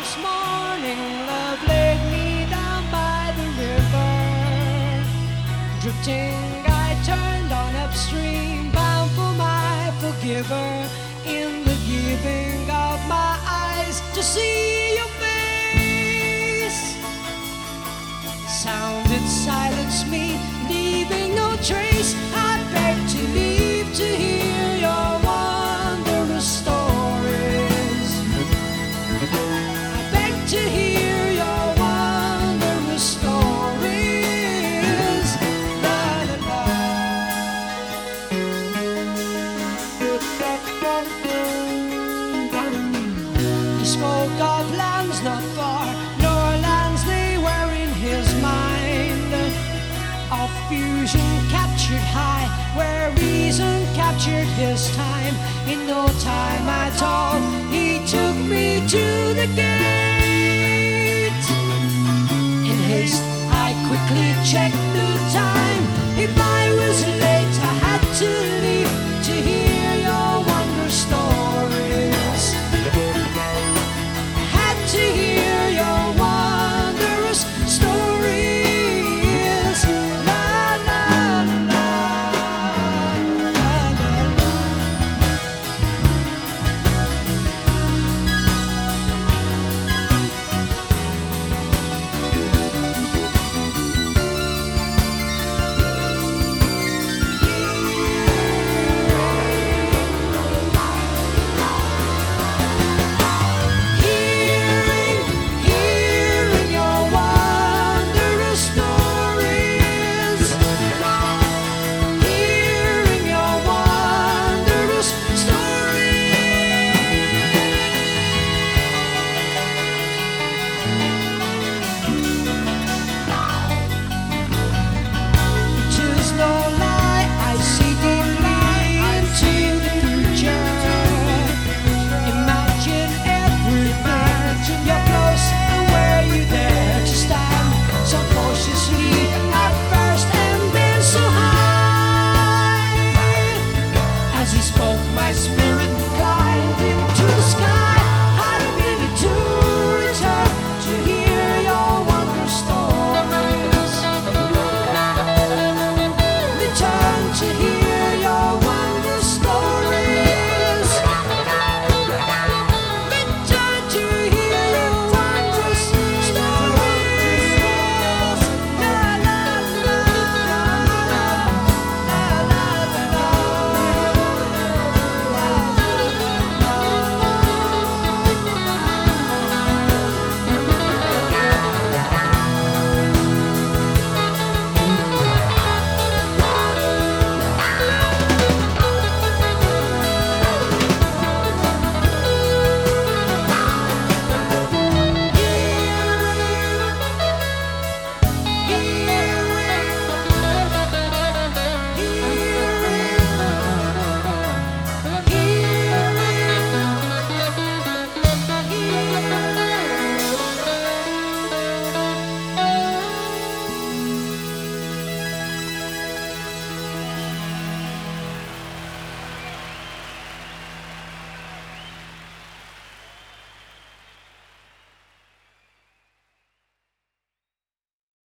This morning love laid me down by the river. Drifting I turned on upstream, bound for my forgiver. In the giving of my eyes to see your face, sound that silenced me, leaving no trace. I beg to leave to hear your wondrous stories. I beg to hear your wondrous stories. La, la, la. He spoke of lands not far, nor lands they were in his mind, of fusion captured high, where reason captured his time. In no time at all, he took me to the gate. In haste, I quickly checked the time. If I was late, I had to leave to hear your wondrous stories. Had to hear your wondrous stories. La la la la la la. Hearing your wondrous stories. Hearing your wondrous stories. 'Tis no lie, I see deeply into the future. Imagine everything. You're close, and were you there to stand so cautiously at first and then so high? As he spoke, my spirit